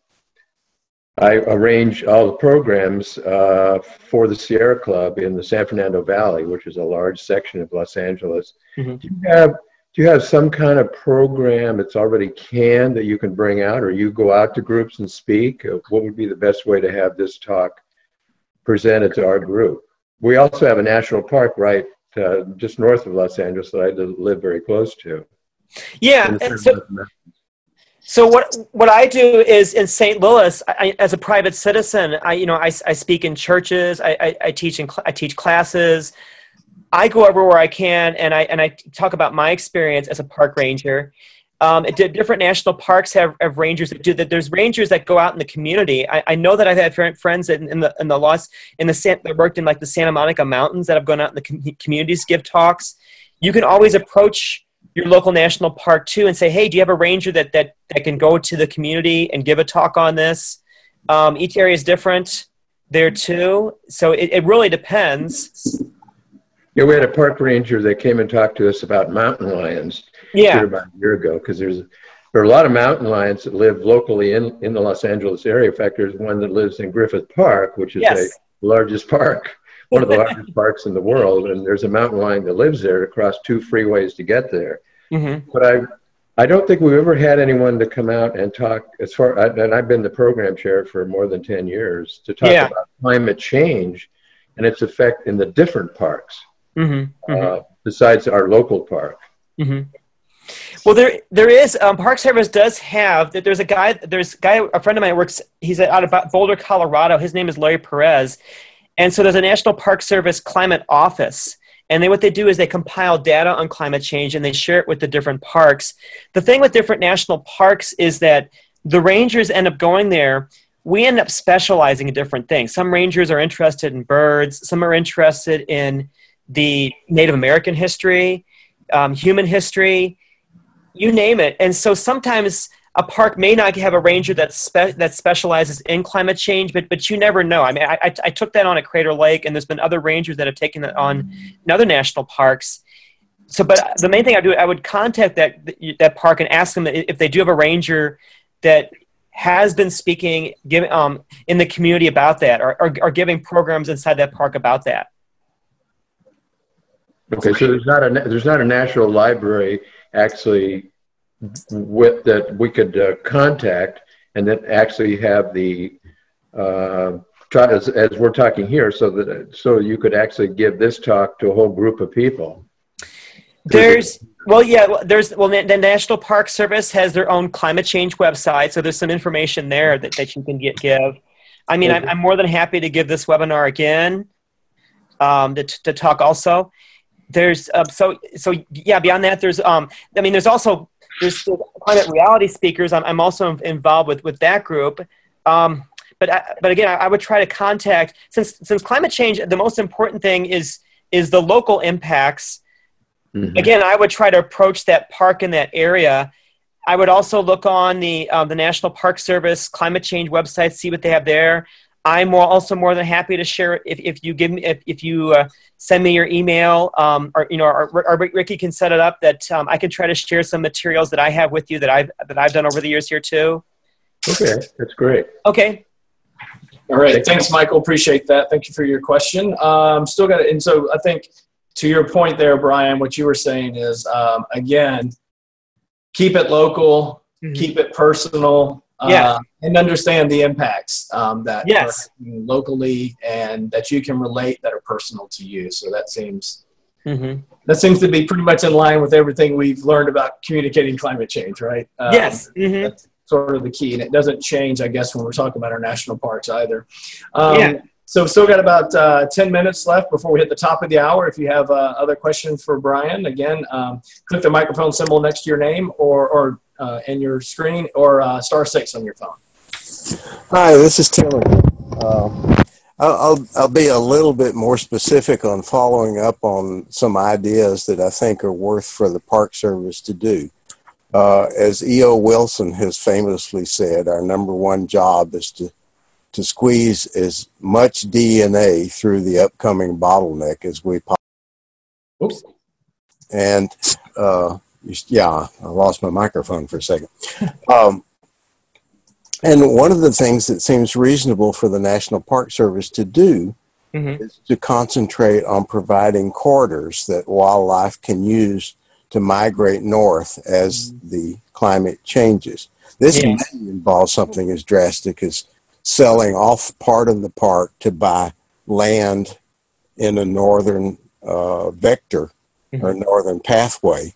Speaker 4: I arrange all the programs for the Sierra Club in the San Fernando Valley, which is a large section of Los Angeles. Mm-hmm. Do you have some kind of program that's already canned that you can bring out, or you go out to groups and speak? What would be the best way to have this talk presented to our group? We also have a national park right just north of Los Angeles that I live very close to.
Speaker 1: Yeah. So what I do is in St. Louis, as a private citizen, I speak in churches, I teach classes, I go everywhere I can, and I talk about my experience as a park ranger. Different national parks have rangers that do that. There's rangers that go out in the community. I know that I've had friends that worked in like the Santa Monica Mountains that have gone out in the communities to give talks. You can always approach your local national park too and say, hey, do you have a ranger that can go to the community and give a talk on this? Each area is different there too. So it really depends.
Speaker 4: Yeah, we had a park ranger that came and talked to us about mountain lions here about a year ago, because there are a lot of mountain lions that live locally in the Los Angeles area. In fact, there's one that lives in Griffith Park, which is the largest park, one of the largest parks in the world, and there's a mountain lion that lives there across 2 freeways to get there. Mm-hmm. But I don't think we've ever had anyone to come out and talk, and I've been the program chair for more than 10 years, to talk about climate change and its effect in the different parks, besides our local park. Mm-hmm.
Speaker 1: Well, there is, Park Service does have, a friend of mine works, he's out of Boulder, Colorado. His name is Larry Perez. And so there's a National Park Service climate office. And what they do is they compile data on climate change and they share it with the different parks. The thing with different national parks is that the rangers end up going there. We end up specializing in different things. Some rangers are interested in birds. Some are interested in the Native American history, human history, you name it. And so sometimes a park may not have a ranger that specializes in climate change, but you never know. I mean, I took that on at Crater Lake, and there's been other rangers that have taken that on in other national parks. So, but the main thing I would contact that park and ask them if they do have a ranger that has been speaking in the community about that, or giving programs inside that park about that.
Speaker 4: Okay, so there's not a national library actually that we could contact and then actually have the as we're talking here, so you could actually give this talk to a whole group of people.
Speaker 1: The National Park Service has their own climate change website, so there's some information there that you can give. I mean, I'm more than happy to give this webinar again. to talk also. There's beyond that, there's climate reality speakers. I'm also involved with that group. But again, I would try to contact, since climate change, the most important thing is the local impacts. Mm-hmm. Again, I would try to approach that park in that area. I would also look on the National Park Service climate change website, see what they have there. I'm also more than happy to share if you send me your email, or Ricky can set it up that I can try to share some materials that I have with you that I've done over the years here too.
Speaker 4: Okay, that's great.
Speaker 1: Okay.
Speaker 2: All right. Thanks, Michael. Appreciate that. Thank you for your question. Still got it. And so I think to your point there, Brian, what you were saying is, again, keep it local, mm-hmm. keep it personal, and understand the impacts that are happening locally and that you can relate that are personal to you. So that seems to be pretty much in line with everything we've learned about communicating climate change, right?
Speaker 1: Yes. Mm-hmm.
Speaker 2: That's sort of the key, and it doesn't change, I guess, when we're talking about our national parks either. So we've still got about 10 minutes left before we hit the top of the hour. If you have other questions for Brian, again, click the microphone symbol next to your name or in your screen, or *6 on your phone.
Speaker 3: Hi, this is Tim. I'll be a little bit more specific on following up on some ideas that I think are worth for the Park Service to do. As E.O. Wilson has famously said, our number one job is to squeeze as much DNA through the upcoming bottleneck as we possibly.
Speaker 2: Oops.
Speaker 3: And I lost my microphone for a second. And one of the things that seems reasonable for the National Park Service to do is to concentrate on providing corridors that wildlife can use to migrate north as the climate changes. This may involve something as drastic as selling off part of the park to buy land in a northern vector or northern pathway.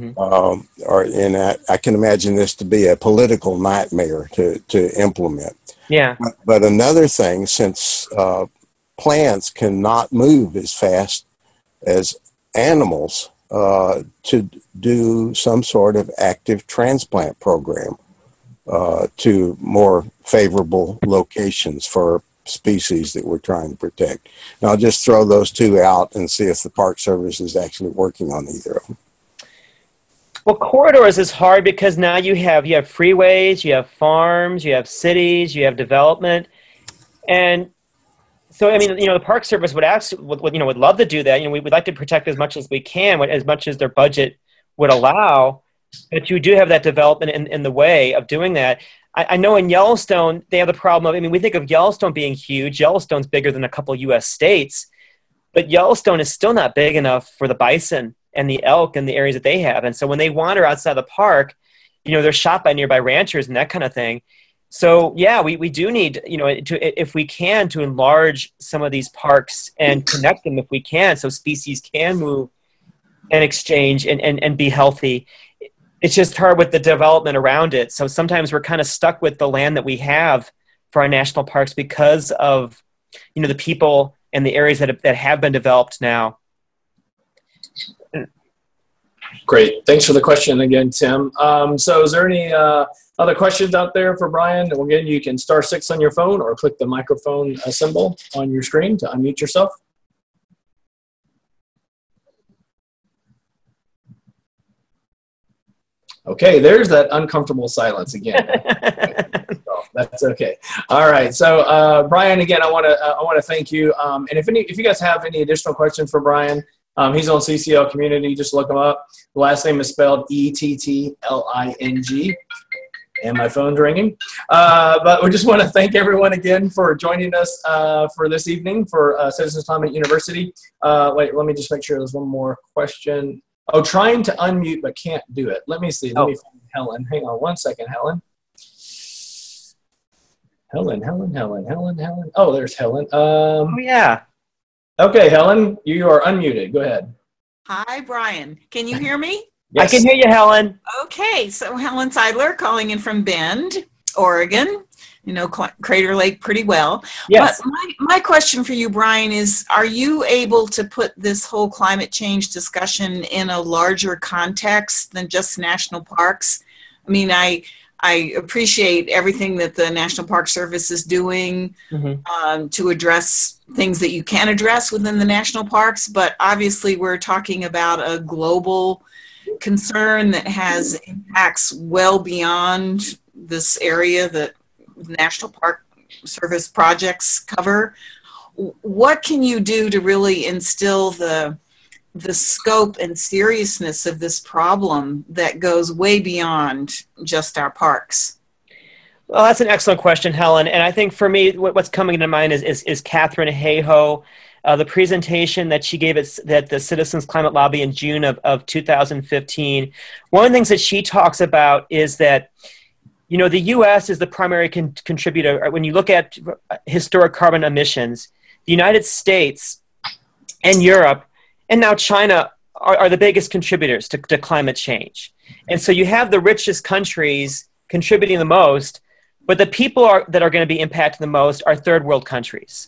Speaker 3: I can imagine this to be a political nightmare to implement.
Speaker 1: Yeah.
Speaker 3: But another thing, since plants cannot move as fast as animals, to do some sort of active transplant program to more favorable locations for species that we're trying to protect. And I'll just throw those two out and see if the Park Service is actually working on either of them.
Speaker 1: Well, corridors is hard because now you have freeways, you have farms, you have cities, you have development, and so I mean, the Park Service would love to do that. We'd like to protect as much as we can, as much as their budget would allow. But you do have that development in the way of doing that. I know in Yellowstone they have the problem of. We think of Yellowstone being huge. Yellowstone's bigger than a couple U.S. states, but Yellowstone is still not big enough for the bison and the elk and the areas that they have. And so when they wander outside the park, they're shot by nearby ranchers and that kind of thing. So yeah, we do need, if we can, to enlarge some of these parks and connect them if we can, so species can move and exchange and be healthy. It's just hard with the development around it. So sometimes we're kind of stuck with the land that we have for our national parks because of, the people and the areas that have been developed now.
Speaker 2: Great. Thanks for the question again, Tim. So is there any other questions out there for Brian? Again, you can *6 on your phone or click the microphone symbol on your screen to unmute yourself. Okay, there's that uncomfortable silence again. So that's okay. All right. So Brian, again, I want to thank you. And if you guys have any additional questions for Brian, he's on CCL Community. Just look him up. The last name is spelled Ettling. And my phone's ringing. But we just want to thank everyone again for joining us for this evening for Citizens Climate University. Wait, let me just make sure there's one more question. Oh, trying to unmute but can't do it. Let me see. Let me find Helen. Hang on one second, Helen. Helen. Oh, there's Helen.
Speaker 1: Yeah.
Speaker 2: Okay, Helen, you are unmuted. Go ahead.
Speaker 5: Hi, Brian. Can you hear me?
Speaker 1: Yes. I can hear you, Helen.
Speaker 5: Okay, so Helen Seidler calling in from Bend, Oregon. Crater Lake pretty well.
Speaker 1: Yes.
Speaker 5: But my question for you, Brian, is are you able to put this whole climate change discussion in a larger context than just national parks? I mean, I appreciate everything that the National Park Service is doing to address things that you can address within the national parks, but obviously we're talking about a global concern that has impacts well beyond this area that National Park Service projects cover. What can you do to really instill the scope and seriousness of this problem that goes way beyond just our parks?
Speaker 1: Well, that's an excellent question, Helen. And I think for me, what's coming to mind is Katharine Hayhoe, the presentation that she gave at the Citizens Climate Lobby in June of 2015. One of the things that she talks about is that, the U.S. is the primary contributor. When you look at historic carbon emissions, the United States and Europe and now China are the biggest contributors to climate change. And so you have the richest countries contributing the most, but the people that are going to be impacted the most are third world countries.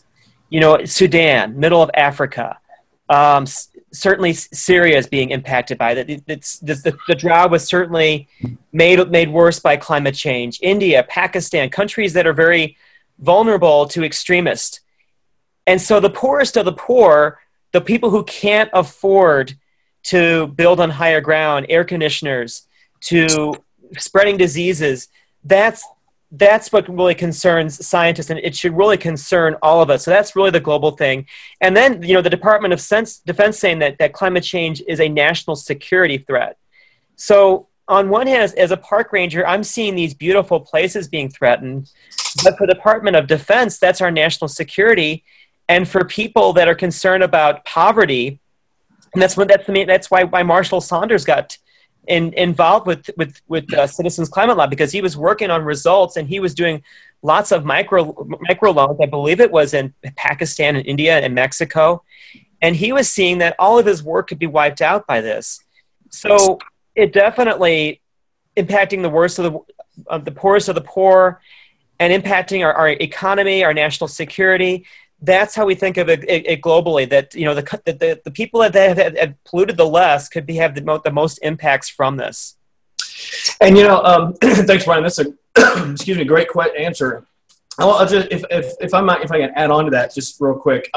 Speaker 1: Sudan, middle of Africa. Certainly Syria is being impacted by that. The drought was certainly made worse by climate change. India, Pakistan, countries that are very vulnerable to extremists. And so the poorest of the poor, the people who can't afford to build on higher ground, air conditioners, to spreading diseases, that's what really concerns scientists, and it should really concern all of us. So that's really the global thing. And then, the Department of Defense saying that climate change is a national security threat. So on one hand, as a park ranger, I'm seeing these beautiful places being threatened, but for the Department of Defense, that's our national security. And for people that are concerned about poverty, and that's why Marshall Saunders got involved with Citizens Climate Lab, because he was working on results and he was doing lots of micro loans. I believe it was in Pakistan and India and Mexico, and he was seeing that all of his work could be wiped out by this. So it definitely impacting the worst of the poorest of the poor, and impacting our economy, our national security. That's how we think of it globally. That the people that have polluted the less could have the most impacts from this.
Speaker 2: And thanks, Brian. That's a great answer. I'll just if I can add on to that just real quick.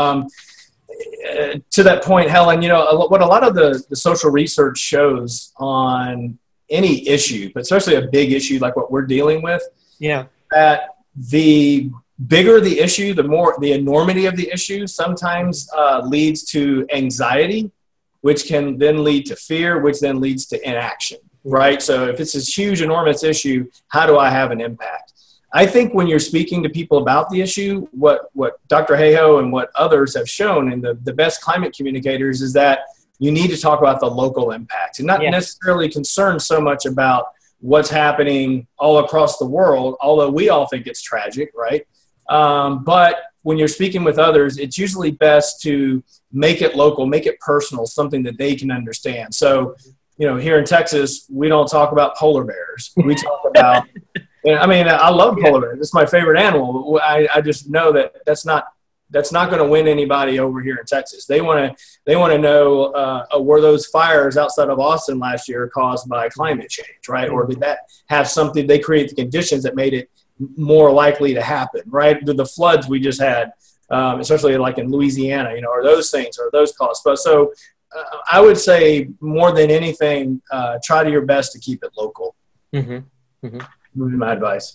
Speaker 2: To that point, Helen, what a lot of the social research shows on any issue, but especially a big issue like what we're dealing with, that the bigger the issue, the more the enormity of the issue sometimes leads to anxiety, which can then lead to fear, which then leads to inaction, right? So if it's this huge, enormous issue, how do I have an impact? I think when you're speaking to people about the issue, what Dr. Hayhoe and what others have shown, and the best climate communicators, is that you need to talk about the local impact and not necessarily concerned so much about what's happening all across the world, although we all think it's tragic, right? But when you're speaking with others, it's usually best to make it local, make it personal, something that they can understand. So, here in Texas, we don't talk about polar bears. We talk about, I love polar bears. It's my favorite animal. I just know that's not going to win anybody over here in Texas. They want to know, were those fires outside of Austin last year caused by climate change, right? Or did that have something, they create the conditions that made it more likely to happen, right? The floods we just had, especially like in Louisiana, are those things, or those caused. But so I would say more than anything, try to your best to keep it local. Mm-hmm. Mm-hmm. Would be my advice.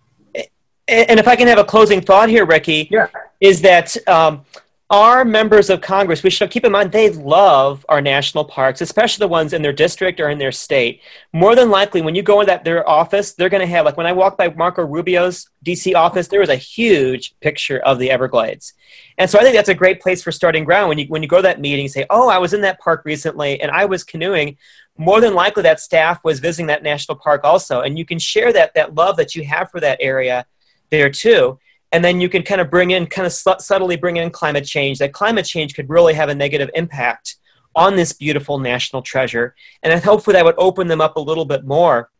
Speaker 1: And if I can have a closing thought here, Ricky, is that our members of Congress, we should keep in mind, they love our national parks, especially the ones in their district or in their state. More than likely, when you go in their office, they're going to have, like when I walked by Marco Rubio's DC office, there was a huge picture of the Everglades. And so I think that's a great place for starting ground. When you go to that meeting, say, oh, I was in that park recently and I was canoeing. More than likely that staff was visiting that national park also. And you can share that love that you have for that area there too. And then you can subtly bring in climate change. That climate change could really have a negative impact on this beautiful national treasure. And hopefully that would open them up a little bit more